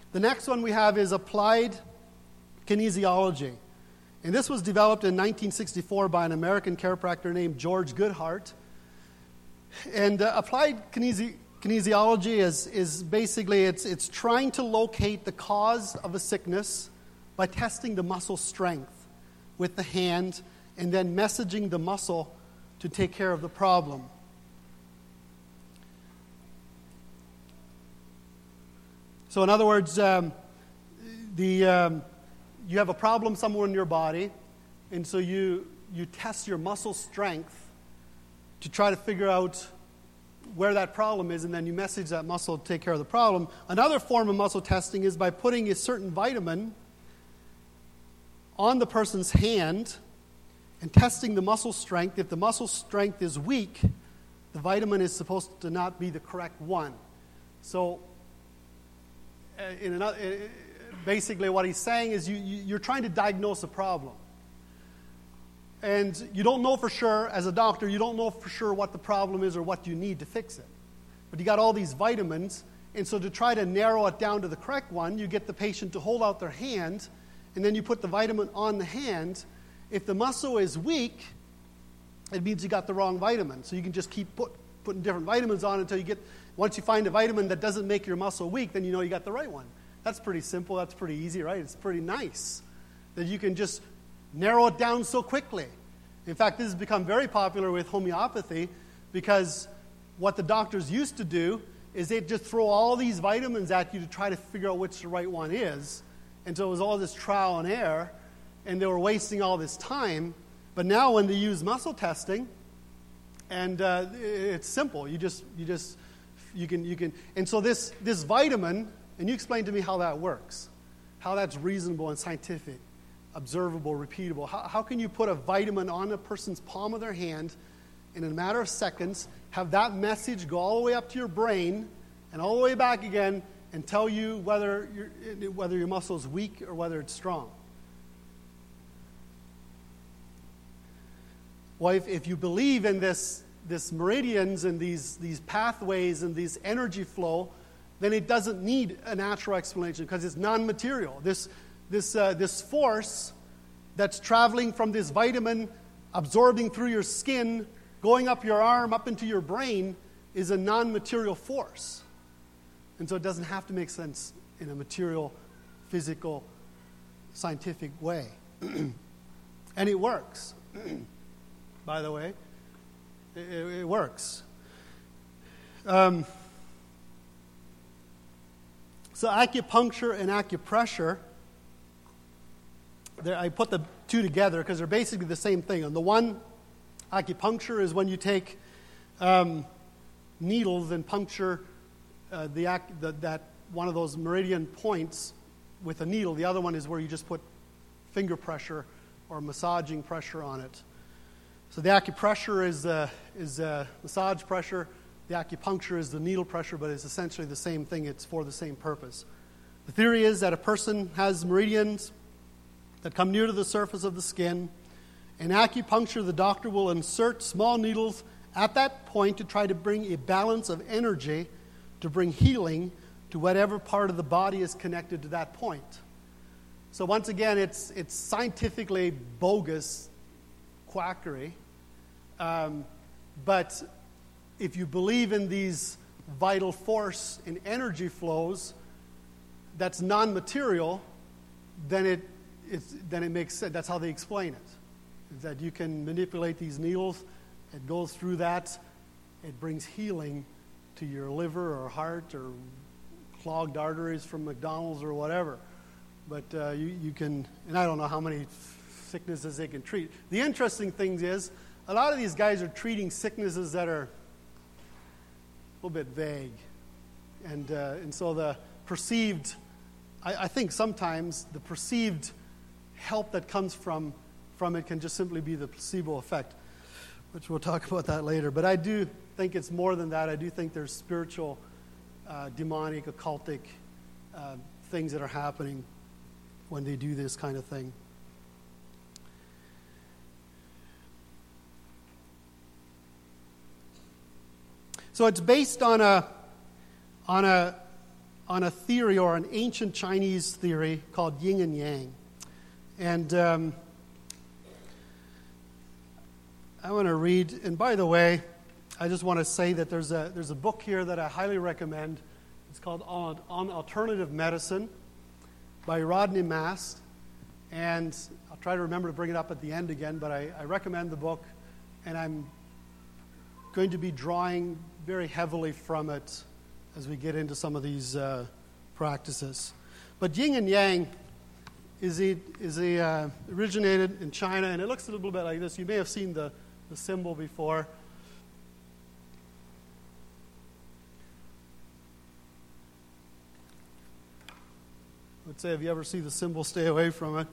The next one we have is applied kinesiology. And this was developed in 1964 by an American chiropractor named George Goodhart. And applied kinesiology is basically, it's trying to locate the cause of a sickness by testing the muscle strength with the hand and then messaging the muscle to take care of the problem. So in other words, you have a problem somewhere in your body, and so you test your muscle strength to try to figure out where that problem is, and then you message that muscle to take care of the problem. Another form of muscle testing is by putting a certain vitamin on the person's hand and testing the muscle strength. If the muscle strength is weak, the vitamin is supposed to not be the correct one. So basically what he's saying is you're trying to diagnose a problem. And you don't know for sure, as a doctor, you don't know for sure what the problem is or what you need to fix it. But you got all these vitamins, and so to try to narrow it down to the correct one, you get the patient to hold out their hand, and then you put the vitamin on the hand. If the muscle is weak, it means you got the wrong vitamin. So you can just keep putting different vitamins on until once you find a vitamin that doesn't make your muscle weak, then you know you got the right one. That's pretty simple. That's pretty easy, right? It's pretty nice that you can just narrow it down so quickly. In fact, this has become very popular with homeopathy because what the doctors used to do is they'd just throw all these vitamins at you to try to figure out which the right one is. And so it was all this trial and error, and they were wasting all this time. But now when they use muscle testing, and it's simple. You can. And so this vitamin, and you explain to me how that works, how that's reasonable and scientific, observable, repeatable. How can you put a vitamin on a person's palm of their hand in a matter of seconds, have that message go all the way up to your brain and all the way back again and tell you whether your muscle is weak or whether it's strong? Well, if you believe in this meridians and these pathways and these energy flow, then it doesn't need a natural explanation because it's non-material. This force that's traveling from this vitamin, absorbing through your skin, going up your arm, up into your brain, is a non-material force. And so it doesn't have to make sense in a material, physical, scientific way. And it works. By the way, it works. So acupuncture and acupressure, I put the two together because they're basically the same thing. On the one, acupuncture is when you take needles and puncture that one of those meridian points with a needle. The other one is where you just put finger pressure or massaging pressure on it. So the acupressure is massage pressure. The acupuncture is the needle pressure, but it's essentially the same thing. It's for the same purpose. The theory is that a person has meridians that come near to the surface of the skin. In acupuncture, the doctor will insert small needles at that point to try to bring a balance of energy to bring healing to whatever part of the body is connected to that point. So once again, it's scientifically bogus quackery. But if you believe in these vital force and energy flows that's non-material, then it makes sense. That's how they explain it. Is that you can manipulate these needles, it goes through that, it brings healing to your liver or heart or clogged arteries from McDonald's or whatever. But you can, and I don't know how many sicknesses they can treat. The interesting thing is, a lot of these guys are treating sicknesses that are a little bit vague. And so the perceived, I think sometimes the perceived help that comes from it can just simply be the placebo effect, which we'll talk about that later. But I do think it's more than that. I do think there's spiritual, demonic, occultic things that are happening when they do this kind of thing. So it's based on a on a theory or an ancient Chinese theory called yin and yang. And I want to read, and by the way, I just want to say that there's a book here that I highly recommend. It's called On Alternative Medicine by Rodney Mast. And I'll try to remember to bring it up at the end again, but I recommend the book, and I'm going to be drawing very heavily from it as we get into some of these practices. But yin and yang originated in China, and it looks a little bit like this. You may have seen the symbol before. Let's say if you ever see the symbol, stay away from it.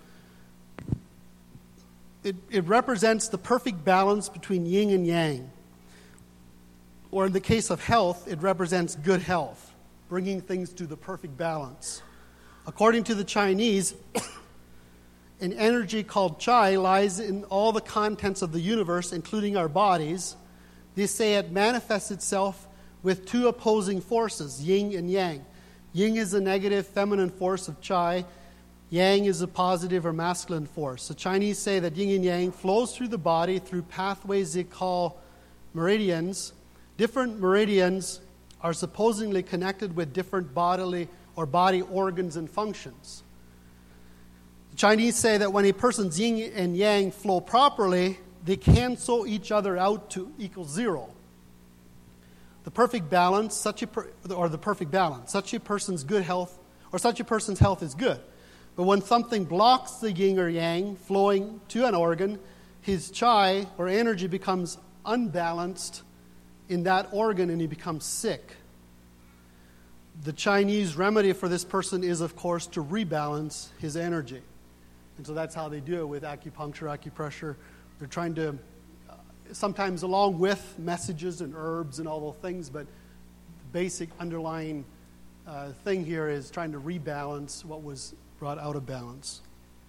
It represents the perfect balance between yin and yang. Or in the case of health, it represents good health, bringing things to the perfect balance. According to the Chinese, an energy called Chai lies in all the contents of the universe, including our bodies. They say it manifests itself with two opposing forces, yin and yang. Yin is the negative feminine force of Chai. Yang is a positive or masculine force. The Chinese say that yin and yang flows through the body through pathways they call meridians. Different meridians are supposedly connected with different bodily or body organs and functions. The Chinese say that when a person's yin and yang flow properly, they cancel each other out to equal zero. The perfect balance, such a person's good health, or such a person's health is good. But when something blocks the yin or yang flowing to an organ, his Chai or energy becomes unbalanced in that organ and he becomes sick. The Chinese remedy for this person is, of course, to rebalance his energy. And so that's how they do it with acupuncture, acupressure. They're trying to, sometimes along with messages and herbs and all those things, but the basic underlying thing here is trying to rebalance what was brought out of balance.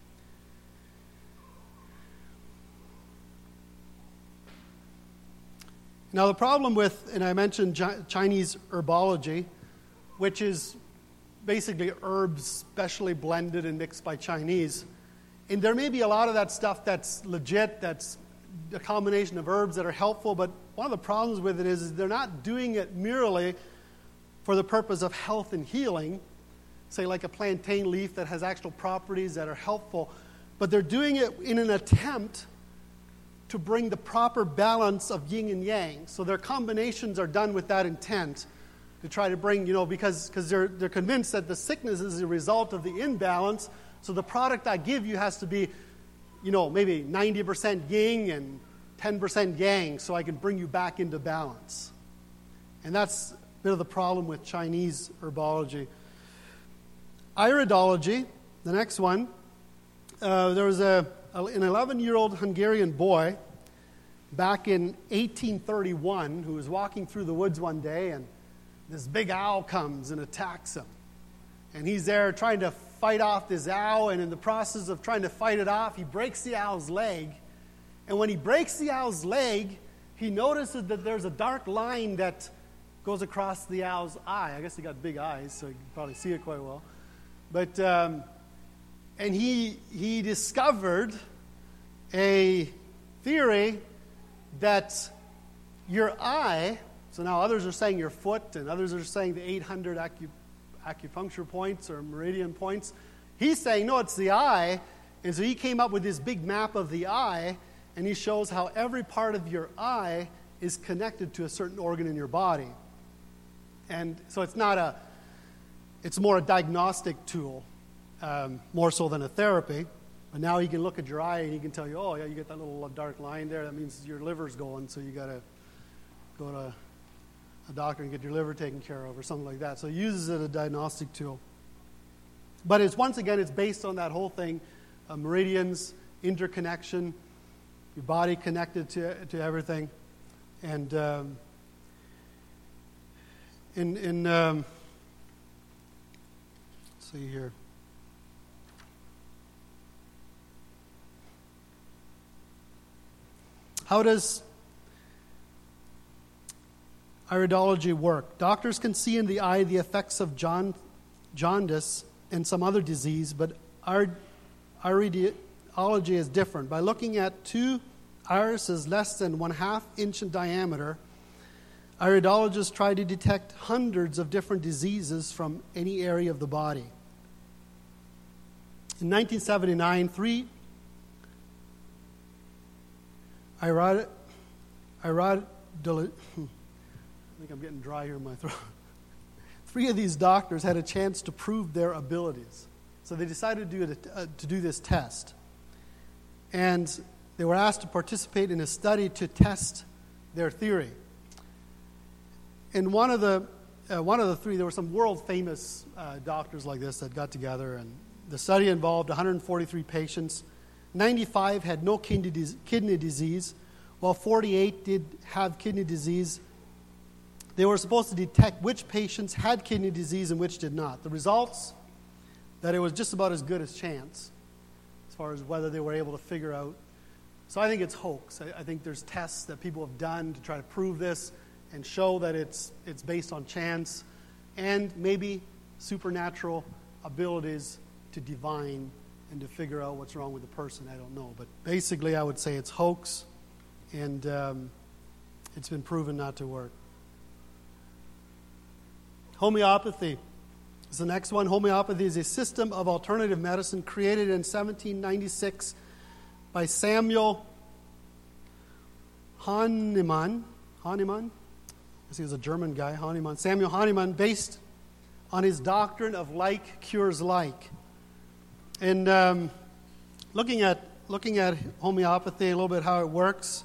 Now the problem with, and I mentioned Chinese herbology, which is basically herbs specially blended and mixed by Chinese. And there may be a lot of that stuff that's legit, that's a combination of herbs that are helpful, but one of the problems with it is they're not doing it merely for the purpose of health and healing, say like a plantain leaf that has actual properties that are helpful, but they're doing it in an attempt to bring the proper balance of yin and yang. So their combinations are done with that intent to try to bring, because they're convinced that the sickness is a result of the imbalance. So the product I give you has to be, maybe 90% yin and 10% yang, so I can bring you back into balance. And that's a bit of the problem with Chinese herbology. Iridology, the next one. There was an 11-year-old Hungarian boy back in 1831 who was walking through the woods one day, and this big owl comes and attacks him. And he's there trying to fight off this owl, and in the process of trying to fight it off, he breaks the owl's leg. And when he breaks the owl's leg, he notices that there's a dark line that goes across the owl's eye. I guess he got big eyes, so you can probably see it quite well. But and he discovered a theory that your eye, so now others are saying your foot, and others are saying the 800 acupuncture points or meridian points. He's saying, no, it's the eye. And so he came up with this big map of the eye, and he shows how every part of your eye is connected to a certain organ in your body. And so it's more a diagnostic tool, more so than a therapy. But now he can look at your eye and he can tell you, oh, yeah, you get that little dark line there. That means your liver's going, so you got to go to a doctor and get your liver taken care of or something like that. So he uses it as a diagnostic tool. But it's based on that whole thing, meridians, interconnection, your body connected to everything. And let's see here. How does iridology work? Doctors can see in the eye the effects of jaundice, and some other disease, but our radiology is different. By looking at two irises less than 1/2 inch in diameter, iridologists try to detect hundreds of different diseases from any area of the body. In 1979, three I think I'm getting dry here in my throat. 3 of these doctors had a chance to prove their abilities. So they decided to do this test. And they were asked to participate in a study to test their theory. And one of the 3, there were some world-famous doctors like this that got together, and the study involved 143 patients. 95 had no kidney disease, while 48 did have kidney disease. They were supposed to detect which patients had kidney disease and which did not. The results, that it was just about as good as chance as far as whether they were able to figure out. So I think it's hoax. I think there's tests that people have done to try to prove this and show that it's based on chance and maybe supernatural abilities to divine and to figure out what's wrong with the person. I don't know. But basically I would say it's hoax, and it's been proven not to work. Homeopathy is the next one. Homeopathy is a system of alternative medicine created in 1796 by Samuel Hahnemann. Hahnemann? I guess he was a German guy, Hahnemann. Samuel Hahnemann, based on his doctrine of like cures like. And looking at homeopathy, a little bit how it works.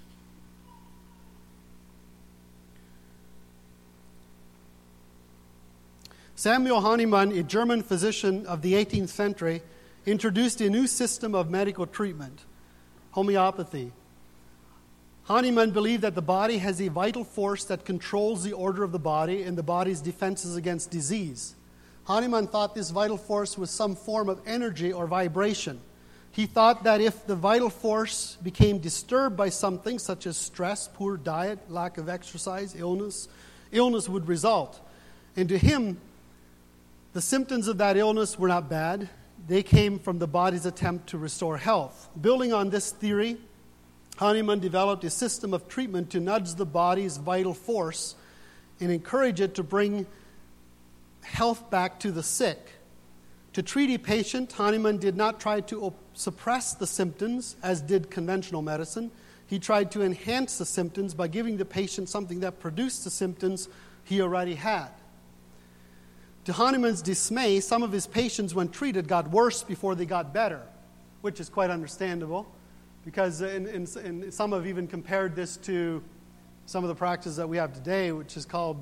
Samuel Hahnemann, a German physician of the 18th century, introduced a new system of medical treatment, homeopathy. Hahnemann believed that the body has a vital force that controls the order of the body and the body's defenses against disease. Hahnemann thought this vital force was some form of energy or vibration. He thought that if the vital force became disturbed by something such as stress, poor diet, lack of exercise, illness would result. And to him, the symptoms of that illness were not bad. They came from the body's attempt to restore health. Building on this theory, Hahnemann developed a system of treatment to nudge the body's vital force and encourage it to bring health back to the sick. To treat a patient, Hahnemann did not try to suppress the symptoms, as did conventional medicine. He tried to enhance the symptoms by giving the patient something that produced the symptoms he already had. To Hahnemann's dismay, some of his patients, when treated, got worse before they got better, which is quite understandable, because some have even compared this to some of the practices that we have today, which is called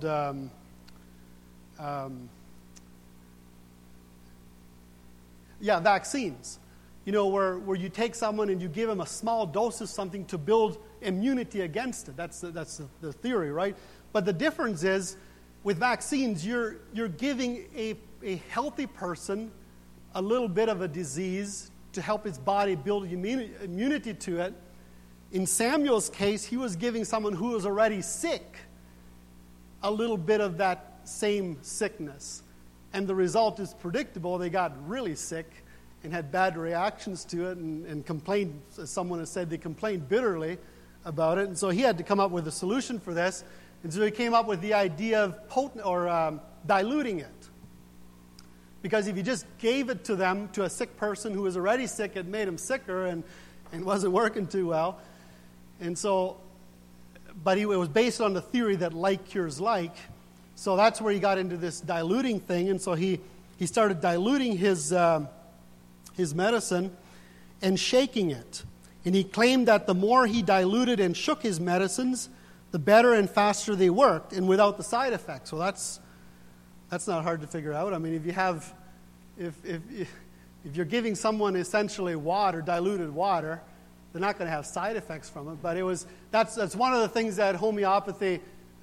vaccines. You know, where you take someone and you give them a small dose of something to build immunity against it. That's the theory, right? But the difference is, with vaccines, you're giving a healthy person a little bit of a disease to help his body build immunity to it. In Samuel's case, he was giving someone who was already sick a little bit of that same sickness. And the result is predictable. They got really sick and had bad reactions to it and complained, as someone has said, they complained bitterly about it. And so he had to come up with a solution for this. And so he came up with the idea of diluting it. Because if you just gave it to them, to a sick person who was already sick, it made him sicker and wasn't working too well. And so, but it was based on the theory that like cures like. So that's where he got into this diluting thing. And so he started diluting his medicine and shaking it. And he claimed that the more he diluted and shook his medicines, the better and faster they worked, and without the side effects. So that's not hard to figure out. I mean, if you're giving someone essentially water, diluted water, they're not going to have side effects from it. But that's one of the things that homeopathy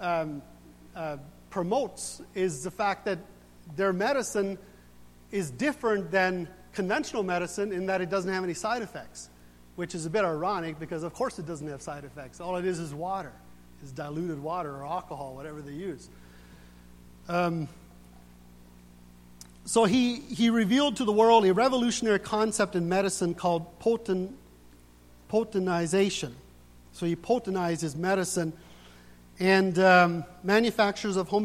promotes, is the fact that their medicine is different than conventional medicine in that it doesn't have any side effects, which is a bit ironic because of course it doesn't have side effects. All it is water. Is diluted water or alcohol, whatever they use. So he revealed to the world a revolutionary concept in medicine called potenization. So he potenized his medicine, and manufacturers of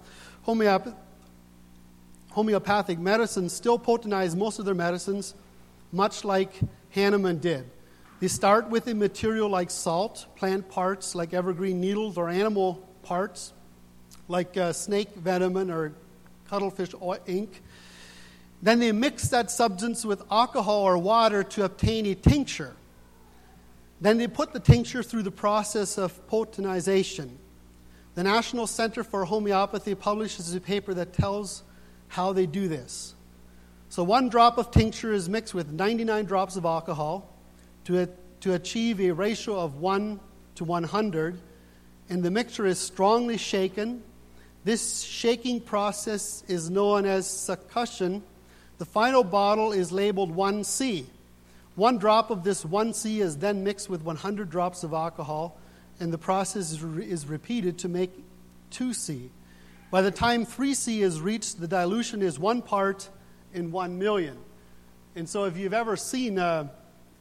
homeopathic medicine still potenize most of their medicines, much like Hahnemann did. They start with a material like salt, plant parts like evergreen needles, or animal parts like snake venom or cuttlefish ink. Then they mix that substance with alcohol or water to obtain a tincture. Then they put the tincture through the process of potenization. The National Center for Homeopathy publishes a paper that tells how they do this. So 1 drop of tincture is mixed with 99 drops of alcohol to achieve a ratio of 1 to 100, and the mixture is strongly shaken. This shaking process is known as succussion. The final bottle is labeled 1C. 1 drop of this 1C is then mixed with 100 drops of alcohol, and the process is repeated to make 2C. By the time 3C is reached, the dilution is 1 part in 1 million. And so if you've ever seen a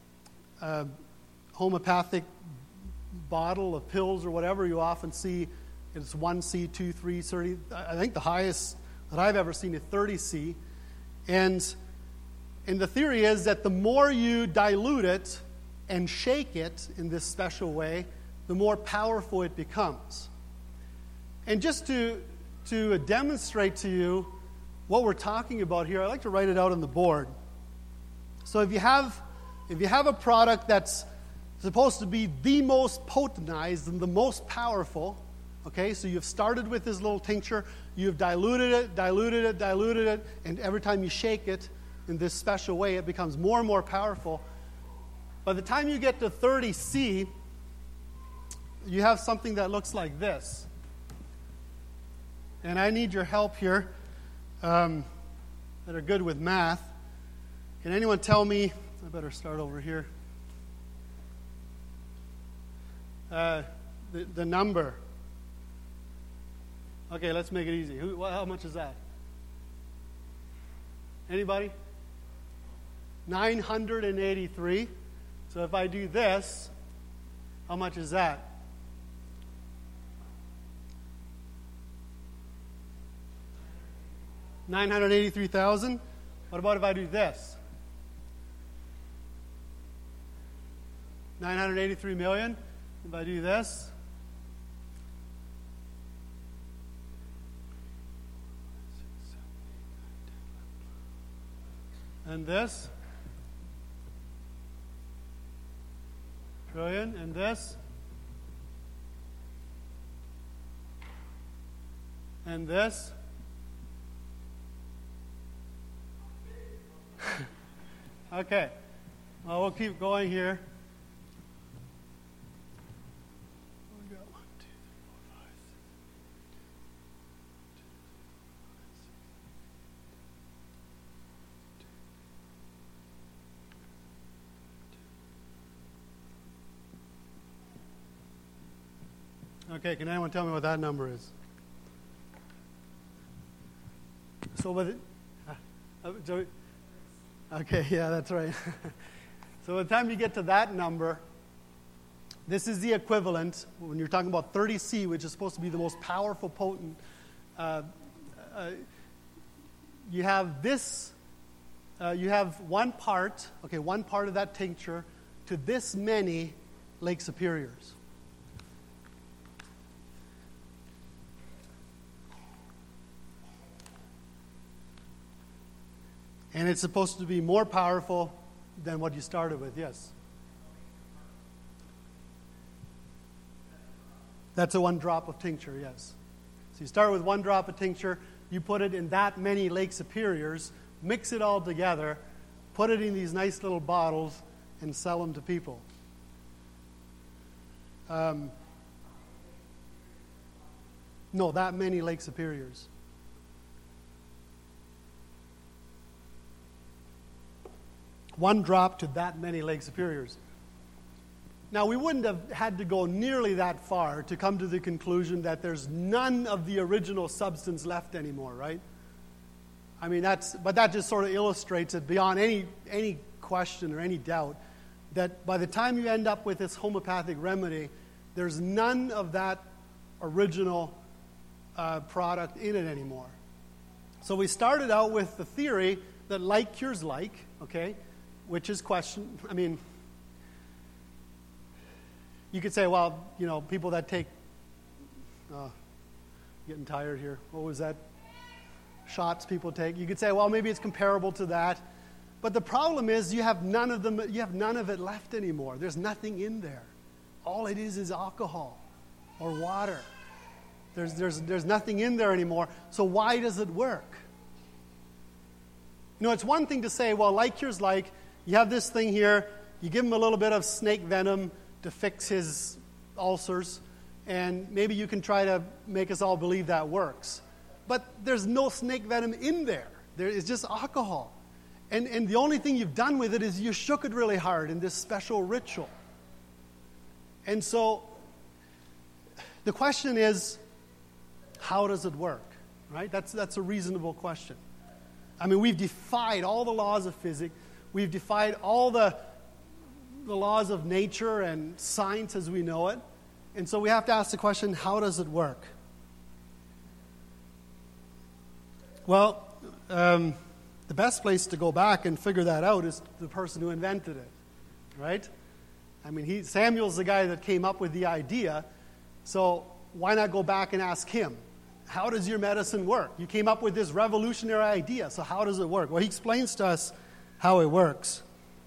homeopathic bottle of pills or whatever, you often see it's 1C, 2, 3, 30. I think the highest that I've ever seen is 30C. And the theory is that the more you dilute it and shake it in this special way, the more powerful it becomes. And just to demonstrate to you what we're talking about here, I like to write it out on the board. So if you have a product that's supposed to be the most potentized and the most powerful, okay, so you've started with this little tincture, you've diluted it, and every time you shake it in this special way, it becomes more and more powerful. By the time you get to 30C, you have something that looks like this. And I need your help here that are good with math. Can anyone tell me, I better start over here, the number? Okay, let's make it easy. How much is that? Anybody? 983. So if I do this, how much is that? $983,000. What about if I do this? 983 million. If I do this, and this, trillion, and this, and this. Okay, well, we'll keep going here. We got 1, 2, 3, 4, 5, 6, 7, 8, 9, 10. Okay, can anyone tell me what that number is? So with it, okay, yeah, that's right. So by the time you get to that number, this is the equivalent, when you're talking about 30C, which is supposed to be the most powerful, potent, you have this, you have 1 part of that tincture to this many Lake Superiors. And it's supposed to be more powerful than what you started with, yes. That's a 1 drop of tincture, yes. So you start with 1 drop of tincture, you put it in that many Lake Superiors, mix it all together, put it in these nice little bottles, and sell them to people. No, that many Lake Superiors. One drop to that many Lake Superiors. Now, we wouldn't have had to go nearly that far to come to the conclusion that there's none of the original substance left anymore, right? I mean, but that just sort of illustrates it beyond any question or any doubt that by the time you end up with this homeopathic remedy, there's none of that original product in it anymore. So we started out with the theory that like cures like, okay, which is I mean, you could say, well, people that take, getting tired here, what was that? Shots people take. You could say, well, maybe it's comparable to that. But the problem is you have none of it left anymore. There's nothing in there. All it is alcohol or water. There's nothing in there anymore. So why does it work? It's one thing to say, well, like cures like. You have this thing here. You give him a little bit of snake venom to fix his ulcers, and maybe you can try to make us all believe that works. But there's no snake venom in there. It's just alcohol. And the only thing you've done with it is you shook it really hard in this special ritual. And so the question is, how does it work? Right? That's a reasonable question. I mean, we've defied all the laws of physics. We've defied all the laws of nature and science as we know it. And so we have to ask the question, how does it work? Well, the best place to go back and figure that out is the person who invented it, right? I mean, Samuel's the guy that came up with the idea, so why not go back and ask him? How does your medicine work? You came up with this revolutionary idea, so how does it work? Well, he explains to us how it works.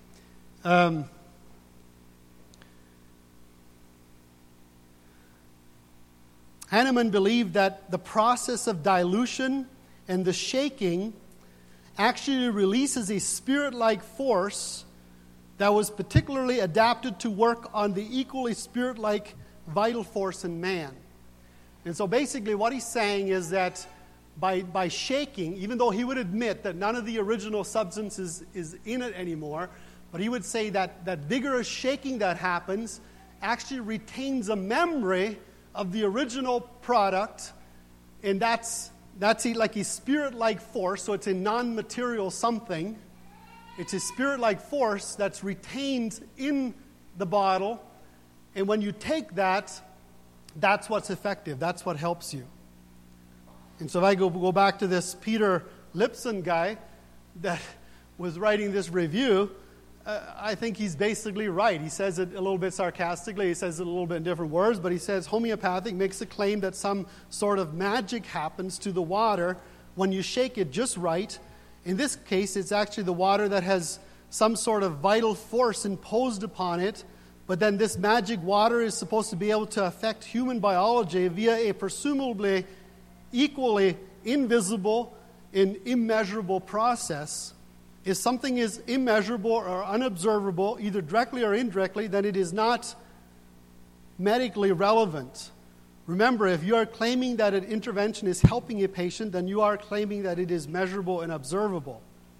Hahnemann believed that the process of dilution and the shaking actually releases a spirit-like force that was particularly adapted to work on the equally spirit-like vital force in man. And so basically what he's saying is that by shaking, even though he would admit that none of the original substance is in it anymore, but he would say that vigorous shaking that happens actually retains a memory of the original product, and that's like a spirit-like force, so it's a non-material something. It's a spirit-like force that's retained in the bottle, and when you take that, that's what's effective. That's what helps you. And so if I go back to this Peter Lipson guy that was writing this review, I think he's basically right. He says it a little bit sarcastically. He says it a little bit in different words, but he says homeopathic makes a claim that some sort of magic happens to the water when you shake it just right. In this case, it's actually the water that has some sort of vital force imposed upon it, but then this magic water is supposed to be able to affect human biology via a presumably equally invisible and immeasurable process. If something is immeasurable or unobservable, either directly or indirectly, then it is not medically relevant. Remember, if you are claiming that an intervention is helping a patient, then you are claiming that it is measurable and observable.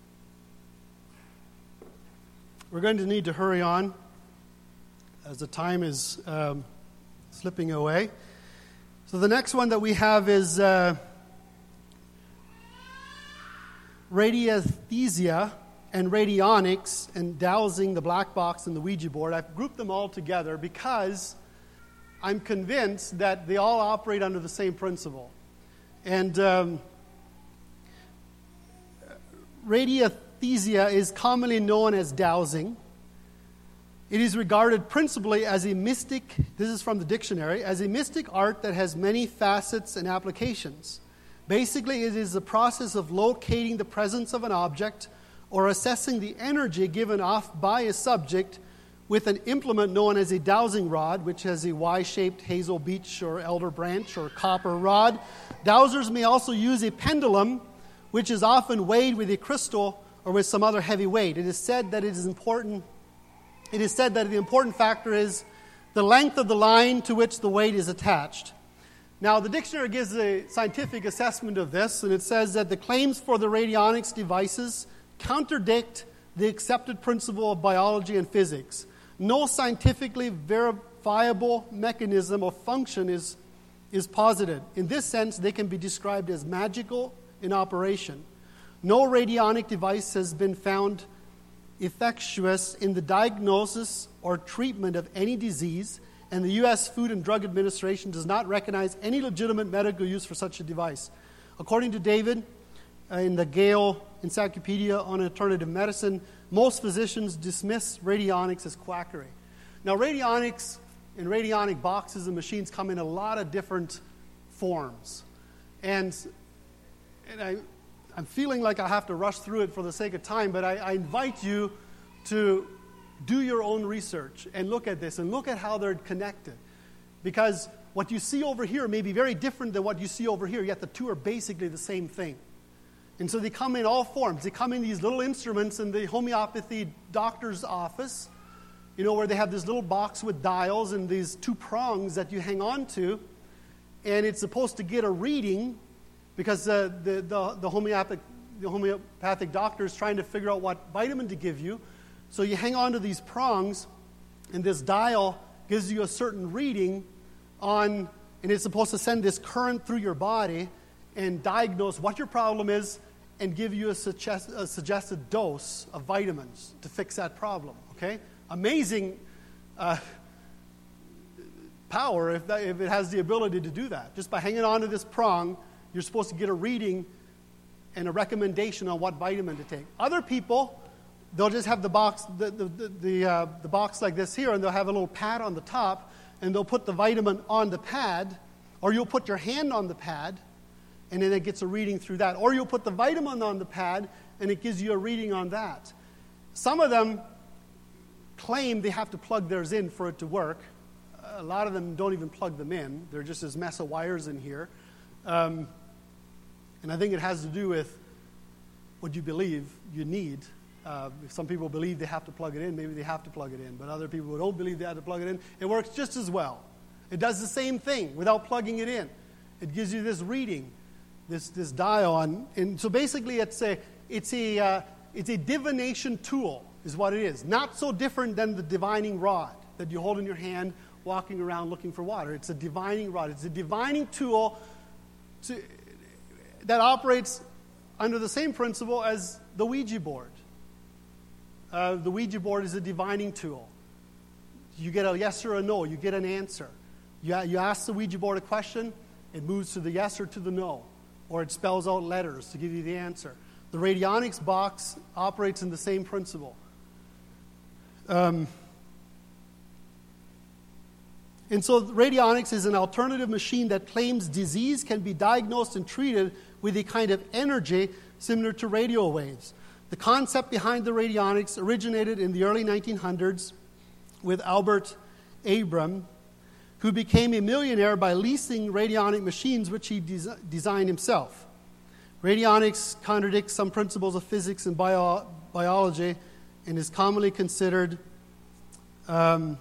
We're going to need to hurry on as the time is slipping away. So the next one that we have is radiesthesia and radionics and dowsing, the black box and the Ouija board. I've grouped them all together because I'm convinced that they all operate under the same principle. And radiesthesia is commonly known as dowsing. It is regarded principally as a mystic, this is from the dictionary, as a mystic art that has many facets and applications. Basically, it is the process of locating the presence of an object or assessing the energy given off by a subject with an implement known as a dowsing rod, which has a Y-shaped hazel beech or elder branch or copper rod. Dowsers may also use a pendulum, which is often weighed with a crystal or with some other heavy weight. It is said that the important factor is the length of the line to which the weight is attached. Now, the dictionary gives a scientific assessment of this, and it says that the claims for the radionics devices contradict the accepted principle of biology and physics. No scientifically verifiable mechanism or function is posited. In this sense, they can be described as magical in operation. No radionic device has been found effectuous in the diagnosis or treatment of any disease, and the U.S. Food and Drug Administration does not recognize any legitimate medical use for such a device. According to David, in the Gale Encyclopedia on Alternative Medicine, most physicians dismiss radionics as quackery. Now, radionics and radionic boxes and machines come in a lot of different forms. And I'm feeling like I have to rush through it for the sake of time, but I invite you to do your own research and look at this and look at how they're connected. Because what you see over here may be very different than what you see over here, yet the two are basically the same thing. And so they come in all forms. They come in these little instruments in the homeopathy doctor's office, where they have this little box with dials and these two prongs that you hang on to, and it's supposed to get a reading because the homeopathic doctor is trying to figure out what vitamin to give you. So you hang on to these prongs, and this dial gives you a certain reading and it's supposed to send this current through your body and diagnose what your problem is and give you a suggested dose of vitamins to fix that problem, okay? Amazing power if it has the ability to do that. Just by hanging on to this prong, you're supposed to get a reading and a recommendation on what vitamin to take. Other people, they'll just have the box, the box like this here, and they'll have a little pad on the top, and they'll put the vitamin on the pad, or you'll put your hand on the pad, and then it gets a reading through that. Or you'll put the vitamin on the pad, and it gives you a reading on that. Some of them claim they have to plug theirs in for it to work. A lot of them don't even plug them in. They're just this mess of wires in here. And I think it has to do with what you believe you need. If some people believe they have to plug it in, maybe they have to plug it in. But other people who don't believe they have to plug it in, it works just as well. It does the same thing without plugging it in. It gives you this reading, this dial. And so basically it's a divination tool is what it is. Not so different than the divining rod that you hold in your hand walking around looking for water. It's a divining rod. It's a divining tool that operates under the same principle as the Ouija board. The Ouija board is a divining tool. You get a yes or a no. You get an answer. You ask the Ouija board a question, it moves to the yes or to the no, or it spells out letters to give you the answer. The radionics box operates in the same principle. And so radionics is an alternative machine that claims disease can be diagnosed and treated with a kind of energy similar to radio waves. The concept behind the radionics originated in the early 1900s with Albert Abram, who became a millionaire by leasing radionic machines which he designed himself. Radionics contradicts some principles of physics and biology and is commonly considered by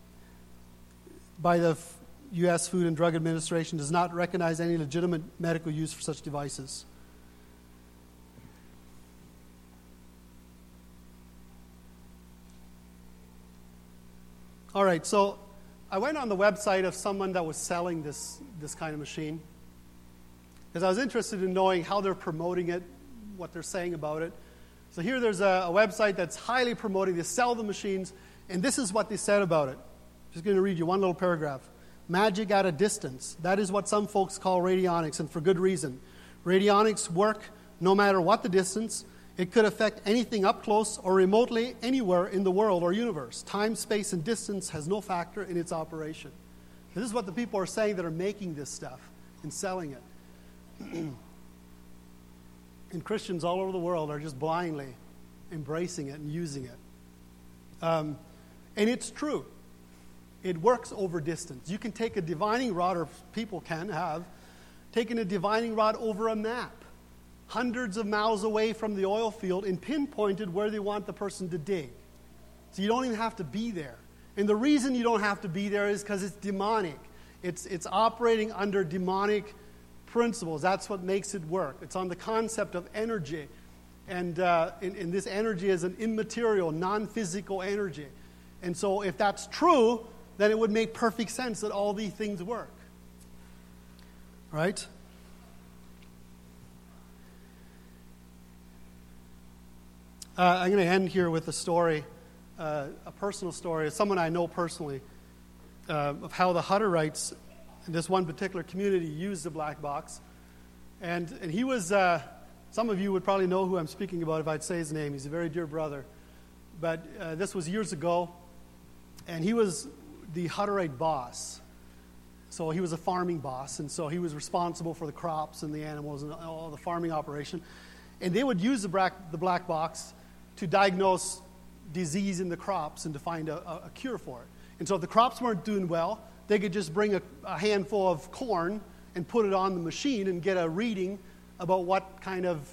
the U.S. Food and Drug Administration does not recognize any legitimate medical use for such devices. All right, so I went on the website of someone that was selling this kind of machine because I was interested in knowing how they're promoting it, what they're saying about it. So here there's a website that's highly promoting. They sell the machines, and this is what they said about it. Just going to read you one little paragraph. Magic at a distance. That is what some folks call radionics, and for good reason. Radionics work no matter what the distance. It could affect anything up close or remotely anywhere in the world or universe. Time, space, and distance has no factor in its operation. This is what the people are saying that are making this stuff and selling it. And Christians all over the world are just blindly embracing it and using it. And it's true. It works over distance. You can take a divining rod, or people can have, taken a divining rod over a map, hundreds of miles away from the oil field, and pinpointed where they want the person to dig. So you don't even have to be there. And the reason you don't have to be there is because it's demonic. It's operating under demonic principles. That's what makes it work. It's on the concept of energy. And this energy is an immaterial, non-physical energy. And so if that's true, then it would make perfect sense that all these things work. Right? I'm going to end here with a story, a personal story, someone I know personally, of how the Hutterites in this one particular community used the black box. And he was, some of you would probably know who I'm speaking about if I'd say his name. He's a very dear brother. But this was years ago, and he was the Hutterite boss. So he was a farming boss, and so he was responsible for the crops and the animals and all the farming operation. And they would use the black box to diagnose disease in the crops and to find a cure for it. And so if the crops weren't doing well, they could just bring a handful of corn and put it on the machine and get a reading about what kind of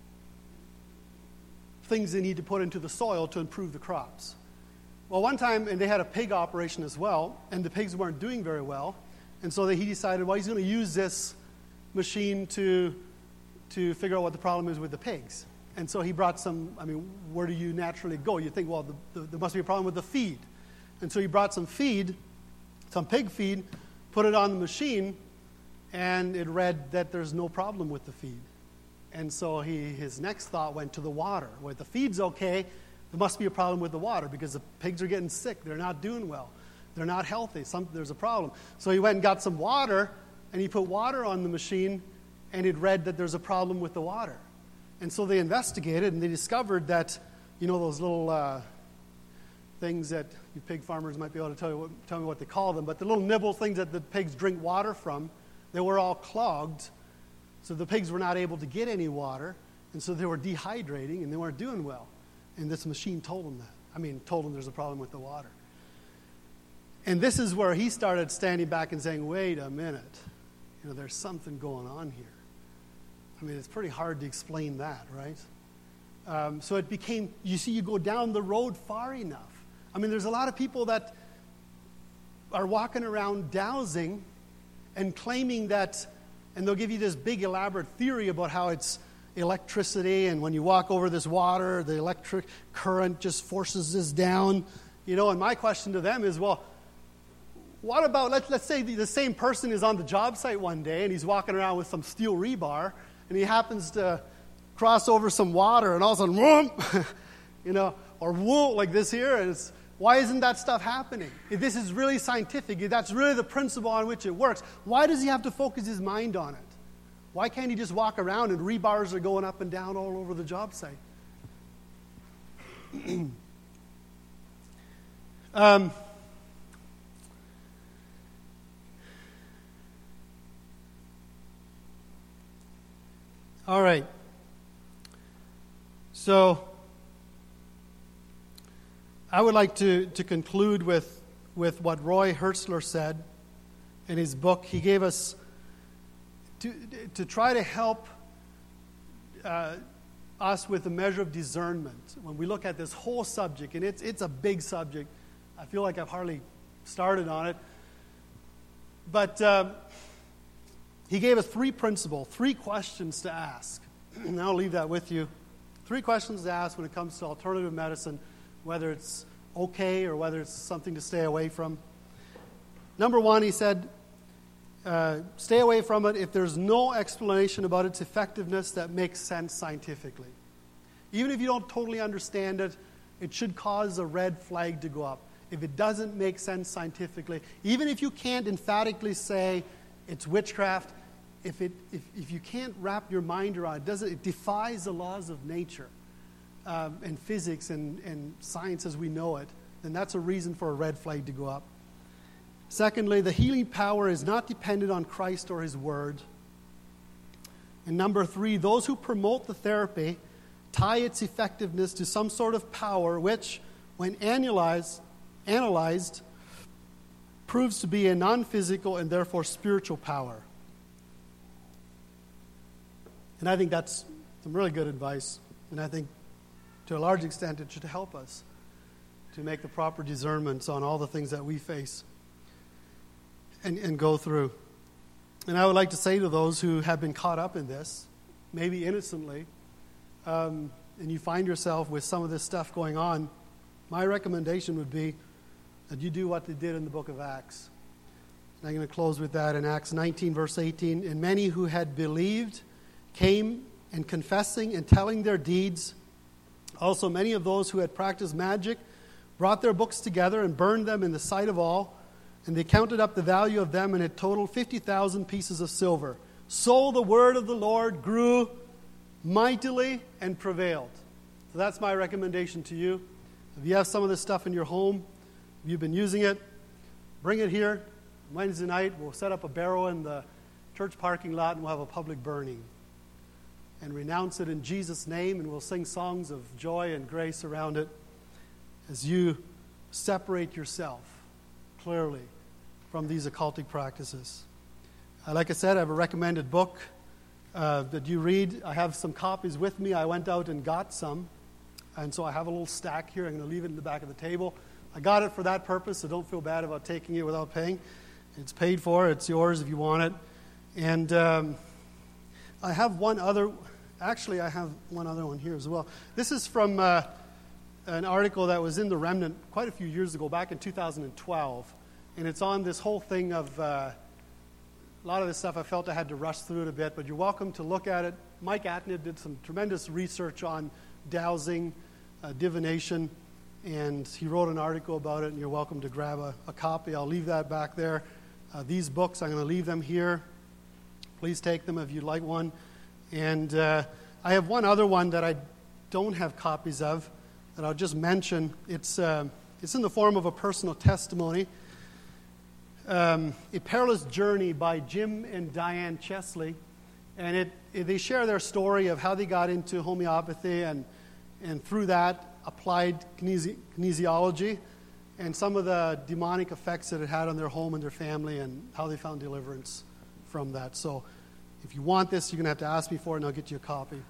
things they need to put into the soil to improve the crops. Well, one time, and they had a pig operation as well, and the pigs weren't doing very well, and so he decided, well, he's going to use this machine to figure out what the problem is with the pigs. And so he brought some, where do you naturally go? You think, well, there must be a problem with the feed. And so he brought some feed, some pig feed, put it on the machine, and it read that there's no problem with the feed. And so his next thought went to the water. Well, if the feed's okay, there must be a problem with the water because the pigs are getting sick. They're not doing well. They're not healthy. There's a problem. So he went and got some water, and he put water on the machine, and it read that there's a problem with the water. And so they investigated, and they discovered that, those little things that you pig farmers might be able to tell me what they call them, but the little nibble things that the pigs drink water from, they were all clogged, so the pigs were not able to get any water, and so they were dehydrating, and they weren't doing well. And this machine told them that. Told them there's a problem with the water. And this is where he started standing back and saying, wait a minute, there's something going on here. It's pretty hard to explain that, right? So it became, you go down the road far enough. There's a lot of people that are walking around dowsing and claiming that, and they'll give you this big elaborate theory about how it's electricity, and when you walk over this water, the electric current just forces this down. And my question to them is, well, what about, let's say the same person is on the job site one day, and he's walking around with some steel rebar, and he happens to cross over some water, and all of a sudden, whoom, or whoa, like this here, and why isn't that stuff happening? If this is really scientific, if that's really the principle on which it works, why does he have to focus his mind on it? Why can't he just walk around and rebars are going up and down all over the job site? All right. So I would like to conclude with what Roy Hertzler said in his book. He gave us to try to help us with a measure of discernment when we look at this whole subject, and it's a big subject. I feel like I've hardly started on it. But he gave us three questions to ask. And I'll leave that with you. 3 questions to ask when it comes to alternative medicine, whether it's okay or whether it's something to stay away from. Number 1, he said, stay away from it if there's no explanation about its effectiveness that makes sense scientifically. Even if you don't totally understand it, it should cause a red flag to go up. If it doesn't make sense scientifically, even if you can't emphatically say it's witchcraft, if you can't wrap your mind around it, it defies the laws of nature and physics and science as we know it, then that's a reason for a red flag to go up. Secondly, the healing power is not dependent on Christ or His Word. And number 3, those who promote the therapy tie its effectiveness to some sort of power which, when analyzed, proves to be a non-physical and therefore spiritual power. And I think that's some really good advice. And I think to a large extent it should help us to make the proper discernments on all the things that we face and go through. And I would like to say to those who have been caught up in this, maybe innocently, and you find yourself with some of this stuff going on, my recommendation would be that you do what they did in the book of Acts. And I'm going to close with that in Acts 19, verse 18. And many who had believed came and confessing and telling their deeds Also, many of those who had practiced magic brought their books together and burned them in the sight of all, and they counted up the value of them, and it totaled 50,000 pieces of silver. So the word of the Lord grew mightily and prevailed. So that's my recommendation to you. If you have some of this stuff in your home, if you've been using it, bring it here. Wednesday night, we'll set up a barrel in the church parking lot, and we'll have a public burning. And renounce it in Jesus' name, and we'll sing songs of joy and grace around it as you separate yourself clearly from these occultic practices. Like I said, I have a recommended book that you read. I have some copies with me. I went out and got some, and so I have a little stack here. I'm going to leave it in the back of the table. I got it for that purpose, so don't feel bad about taking it without paying. It's paid for. It's yours if you want it. And I have one other. Actually, I have one other one here as well. This is from an article that was in The Remnant quite a few years ago, back in 2012. And it's on this whole thing of a lot of this stuff. I felt I had to rush through it a bit, but you're welcome to look at it. Mike Atnett did some tremendous research on dowsing, divination, and he wrote an article about it, and you're welcome to grab a copy. I'll leave that back there. These books, I'm going to leave them here. Please take them if you'd like one. And I have one other one that I don't have copies of that I'll just mention. It's in the form of a personal testimony. A Perilous Journey by Jim and Diane Chesley. And they share their story of how they got into homeopathy and through that applied kinesiology and some of the demonic effects that it had on their home and their family and how they found deliverance from that. So if you want this, you're going to have to ask me for it, and I'll get you a copy.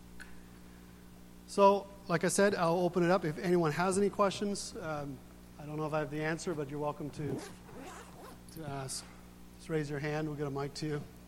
So, like I said, I'll open it up. If anyone has any questions, I don't know if I have the answer, but you're welcome to ask. Just raise your hand. We'll get a mic to you.